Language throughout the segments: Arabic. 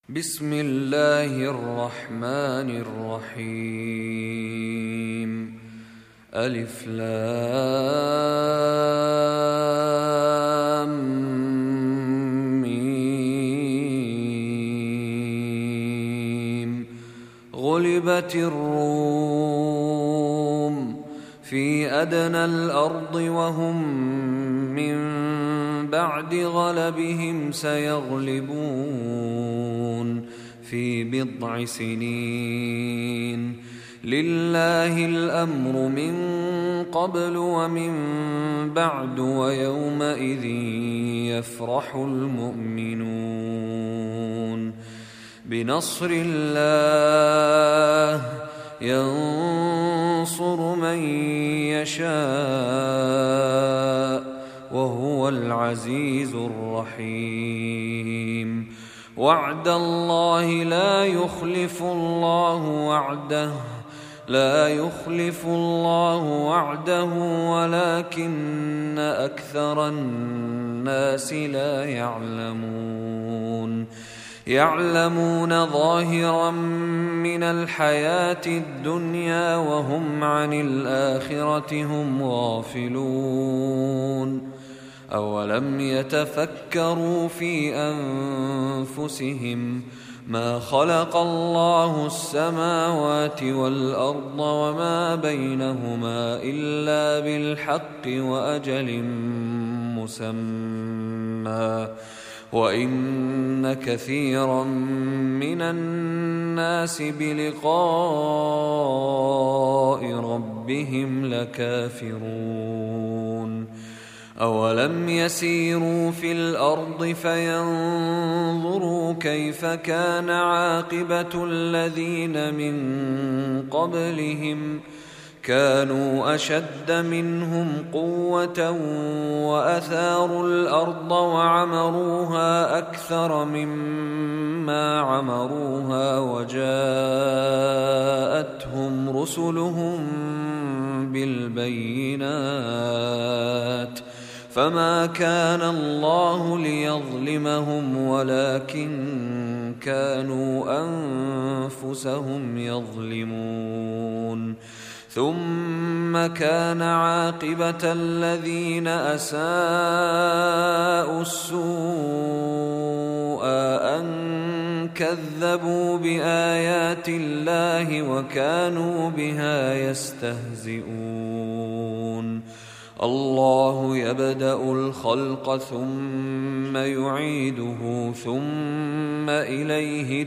بسم الله الرحمن الرحيم. ألف لام ميم. غلبت الروم في أدنى الأرض وهم من بعد غلبهم سيغلبون في بضع سنين. لله الأمر من قبل ومن بعد ويومئذ يفرح المؤمنون. بنصر الله ينصر من يشاء وهو العزيز الرحيم. وعد الله لا يخلف الله وعده ولكن أكثر الناس لا يعلمون ظاهرا من الحياة الدنيا وهم عن الآخرة هم غافلون. أولم يتفكروا في أنفسهم ما خلق الله السماوات والأرض وما بينهما إلا بالحق وأجل مسمى وإن كثيرا من الناس بلقاء ربهم لكافرون. أولم يسيروا في الأرض فينظروا كيف كان عاقبة الذين من قبلهم كانوا أشد منهم قوة وأثاروا الأرض وعمروها أكثر مما عمروها وجاءتهم رسلهم بالبينات فما كان الله ليظلمهم ولكن كانوا أنفسهم يظلمون. ثم كان عاقبة الذين أساءوا السوء أن كذبوا بآيات الله وكانوا بها يستهزئون. الله يبدأ الخلق ثم يعيده ثم إليه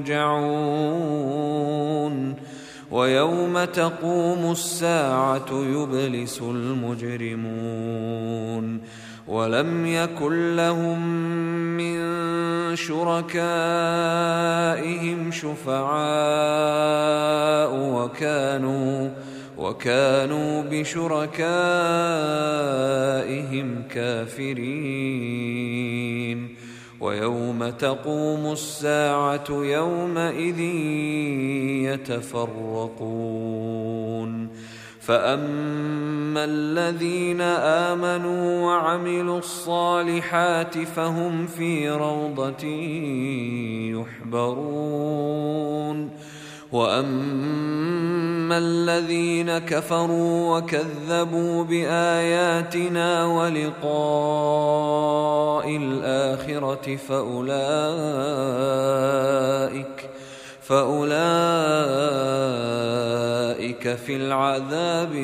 ترجعون. ويوم تقوم الساعة يبلس المجرمون ولم يكن لهم من شركائهم شفعاء وكانوا بشركائهم كافرين. ويوم تقوم الساعة يومئذ يتفرقون. فأما الذين آمنوا وعملوا الصالحات فهم في روضة يحبرون. وأما الذين كفروا وكذبوا بآياتنا ولقاء الآخرة فأولئك في العذاب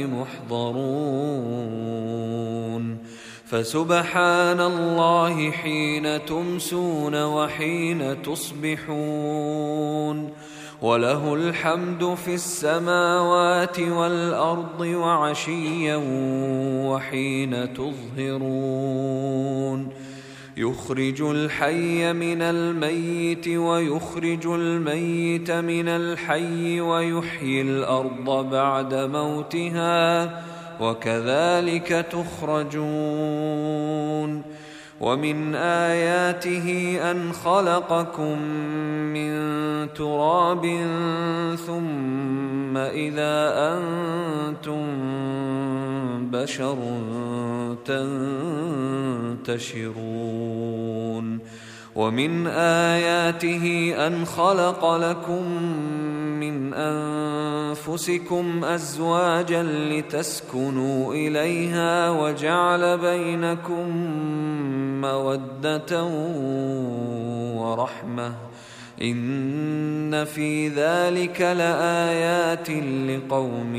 محضرون. فسبحان الله حين تمسون وحين تصبحون وله الحمد في السماوات والأرض وعشيا وحين تظهرون. يخرج الحي من الميت ويخرج الميت من الحي ويحيي الأرض بعد موتها وكذلك تخرجون. ومن آياته أن خلقكم من تراب ثم إذا أنتم بشر تنتشرون. ومن آياته أن خلق لكم من أنفسكم أزواجا لتسكنوا إليها وجعل بينكم مودة ورحمة إن في ذلك لآيات لقوم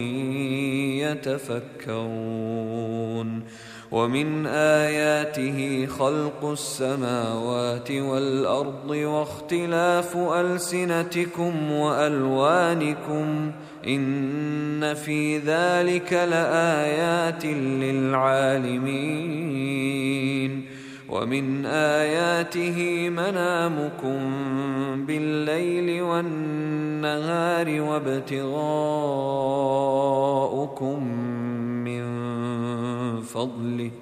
يتفكرون ومن آياته خلق السماوات والأرض واختلاف ألسنتكم وألوانكم إن في ذلك لآيات للعالمين ومن آياته منامكم بالليل والنهار وابتغاؤكم من فضله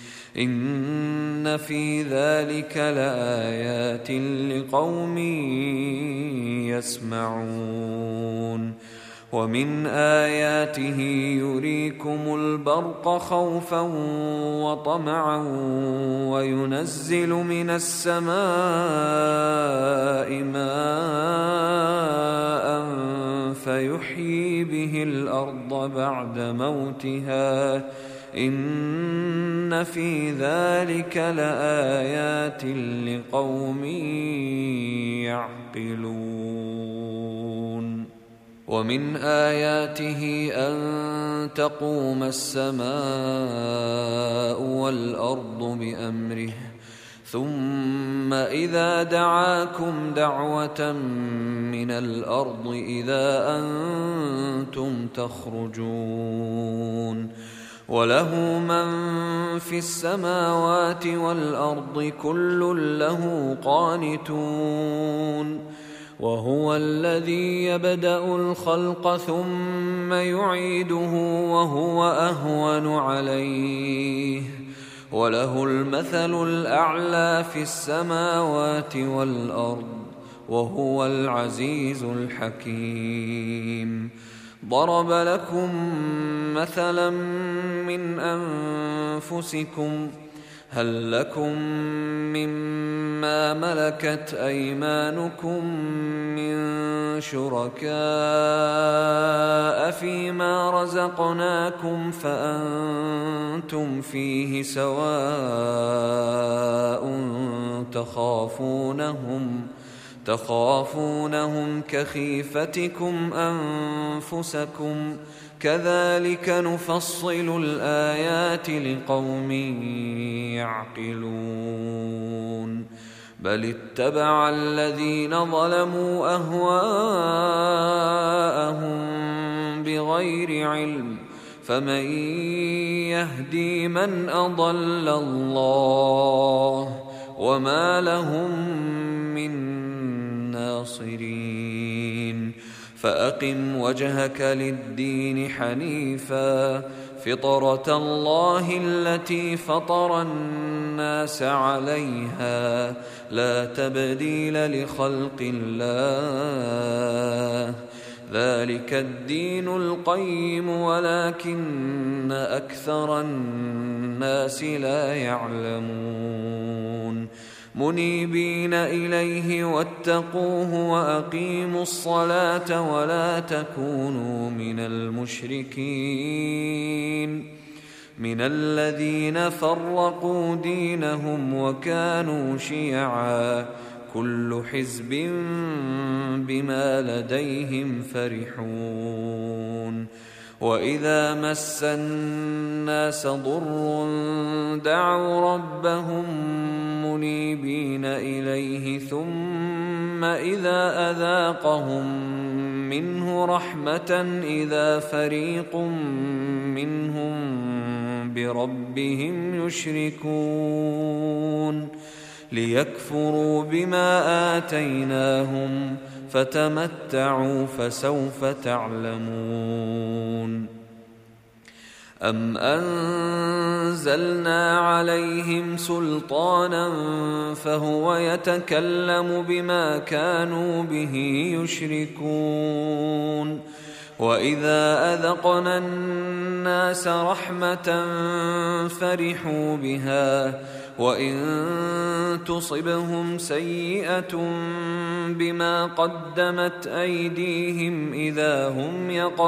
إن في ذلك لآيات لقوم يسمعون ومن آياته يريكم البرق خوفا وطمعا وينزل من السماء ماء فيحيي به الأرض بعد موتها إن في ذلك لآيات لقوم يعقلون ومن آياته أن تقوم السماء والأرض بأمره ثم إذا دعاكم دعوة من الأرض إذا أنتم تخرجون وله من في السماوات والأرض كل له قانتون وهو الذي يبدأ الخلق ثم يعيده وهو أهون عليه وله المثل الأعلى في السماوات والأرض وهو العزيز الحكيم ضرب لكم مثلا من أنفسكم هل لكم مما ملكت أيمانكم من شركاء فيما رزقناكم فأنتم فيه سواء تخافونهم كخيفتكم أنفسكم كذلك نفصل الآيات لقوم يعقلون بل اتبع الذين ظلموا أهواءهم بغير علم فمن يهدي من أضل الله وما لهم من ناصرين فأقم وجهك للدين حنيفا فطرة الله التي فطر الناس عليها لا تبديل لخلق الله ذلك الدين القيم ولكن أكثر الناس لا يعلمون منيبين إليه واتقوه وأقيموا الصلاة ولا تكونوا من المشركين من الذين فرقوا دينهم وكانوا شيعا كل حزب بما لديهم فرحون وإذا مس الناس ضر دعوا ربهم منيبين إليه ثم إذا أذاقهم منه رحمة إذا فريق منهم بربهم يشركون ليكفروا بما آتيناهم فتمتعوا فسوف تعلمون أم أنزلنا عليهم سلطانا فهو يتكلم بما كانوا به يشركون وإذا أذقنا الناس رحمة فرحوا بها وإن تصبهم سيئة بما قدمت أيديهم إذا هم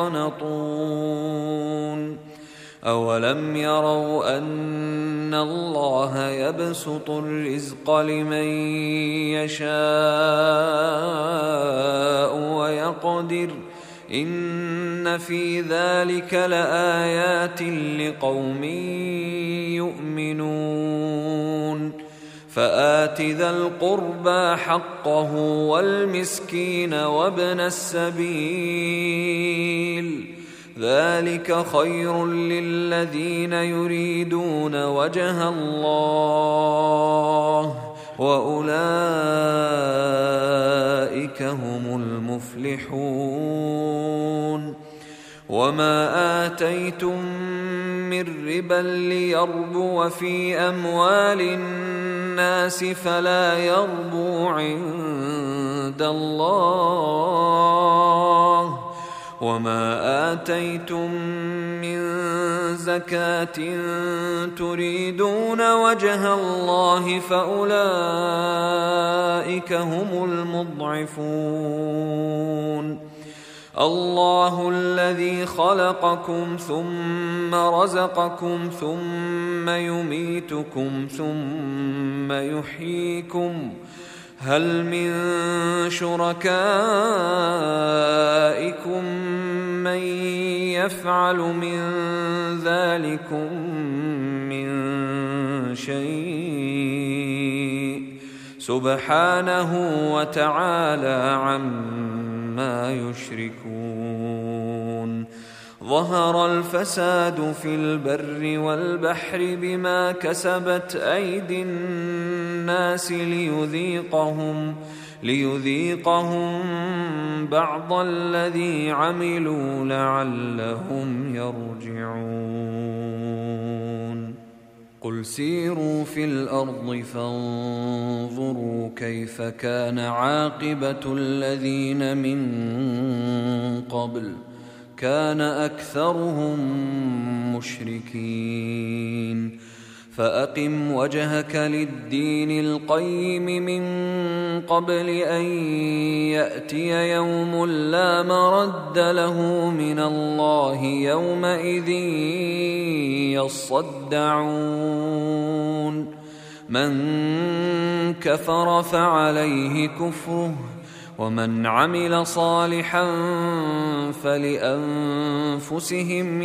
يقنطون أولم يروا أن الله يبسط الرزق لمن يشاء ويقدر إن في ذلك لآيات لقوم يؤمنون فآت ذا القربى حقه والمسكين وابن السبيل ذلك خير للذين يريدون وجه الله وأولئك هم المفلحون وما آتيتم من ربا ليربو في أموال الناس فلا يربو عند الله وما آتيتم من زكاة تريدون وجه الله فأولئك هم المضعفون الله الذي خلقكم ثم رزقكم ثم يميتكم ثم يحييكم هل من شركائكم من يفعل من ذلكم من شيء سبحانه وتعالى عما يشركون ظهر الفساد في البر والبحر بما كسبت أيدي الناس ليذيقهم بعض الذي عملوا لعلهم يرجعون قل سيروا في الأرض فانظروا كيف كان عاقبة الذين من قبل كان أكثرهم مشركين فأقم وجهك للدين القيم من قبل أن يأتي يوم لا مرد له من الله يومئذ يصدعون من كفر فعليه كفره ومن عمل صالحا فلأنفسهم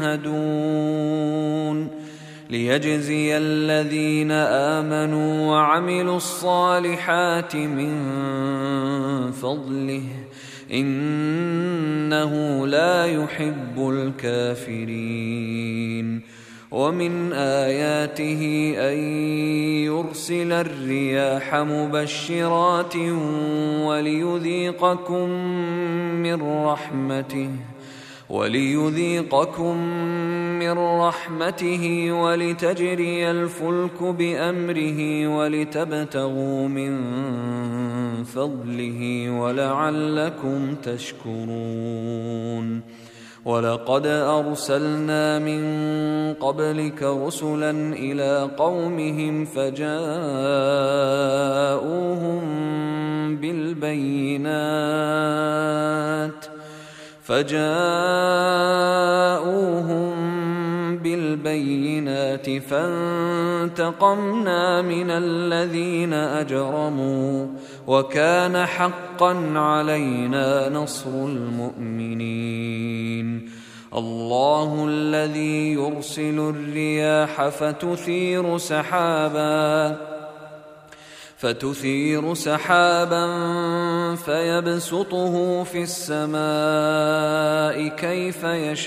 يمهدون ليجزي الذين آمنوا وعملوا الصالحات من فضله إنه لا يحب الكافرين ومن آياته أن يرسل الرياح مبشرات وليذيقكم من رحمته ولتجري الفلك بأمره ولتبتغوا من فضله ولعلكم تشكرون ولقد أرسلنا من قبلك رسلا إلى قومهم فجاءوهم بالبينات فانتقمنا من الذين أجرموا وكان حقا علينا نصر المؤمنين الله الذي يرسل الرياح فتثير سحابا فيبسطه في السماء كيف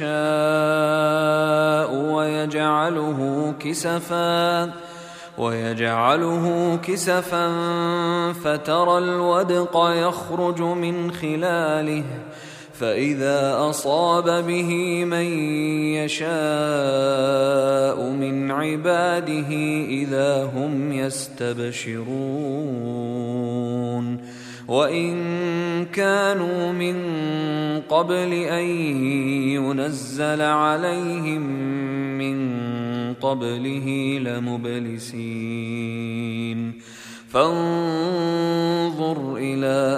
يشاء ويجعله كسفا فترى الودق يخرج من خلاله فإذا أصاب به من يشاء من عباده إذا هم يستبشرون وإن كانوا من قبل أن ينزل عليهم من قبله لمبلسين فانظر إلى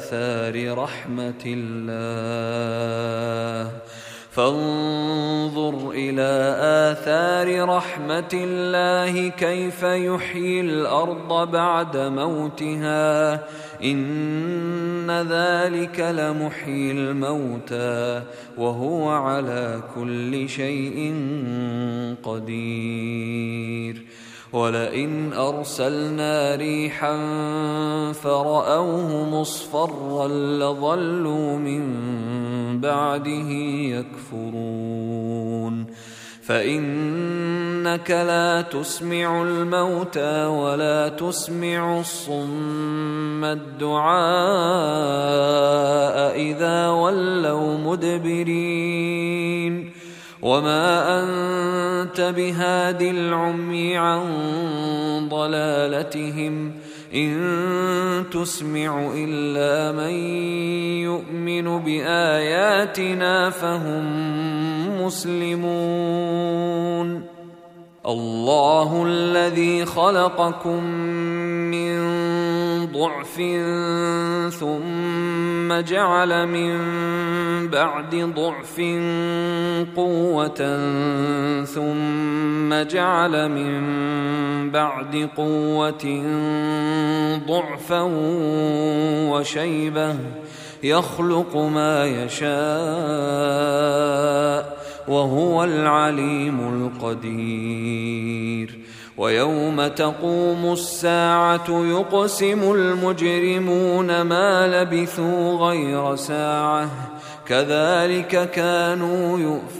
آثار رحمة الله كيف يحيي الأرض بعد موتها إن ذلك لمحيي الموتى وهو على كل شيء قدير ولئن أرسلنا ريحا فرأوه مصفرا لظلوا من بعده يكفرون فإنك لا تسمع الموتى ولا تسمع الصم الدعاء إذا ولوا مدبرين وما أنت بهاد العمي عن ضلالتهم إن تسمع إلا من يؤمن بآياتنا فهم مسلمون الله الذي خلقكم من ضعف ثم جعل من بعد ضعف قوة ثم جعل من بعد قوة ضعفا وشيبة يخلق ما يشاء وهو العليم القدير ويوم تقوم الساعة يقسم المجرمون ما لبثوا غير ساعة كذلك كانوا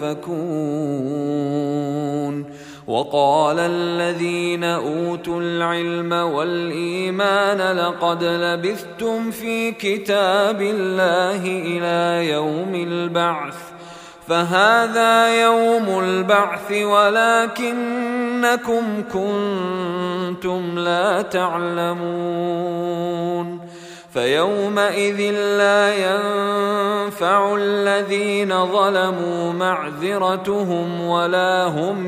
يؤفكون وقال الذين أوتوا العلم والإيمان لقد لبثتم في كتاب الله إلى يوم البعث فهذا يوم البعث ولكنكم كنتم لا تعلمون فيومئذ لا ينفع الذين ظلموا معذرتهم ولا هم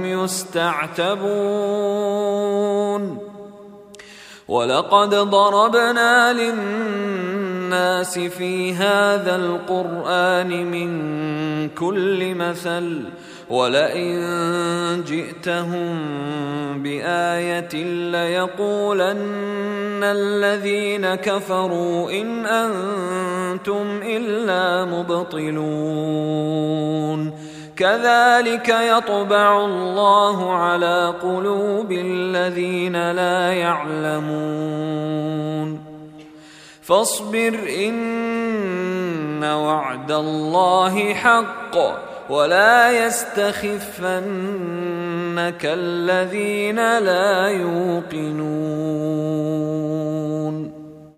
يستعتبون ولقد ضربنا للناس في هذا القرآن من كل مثل ولئن جئتهم بآية ليقولن الذين كفروا إن أنتم إلا مبطلون كذلك يطبع الله على قلوب الذين لا يعلمون فاصبر إن وعد الله حق ولا يستخفنك الذين لا يوقنون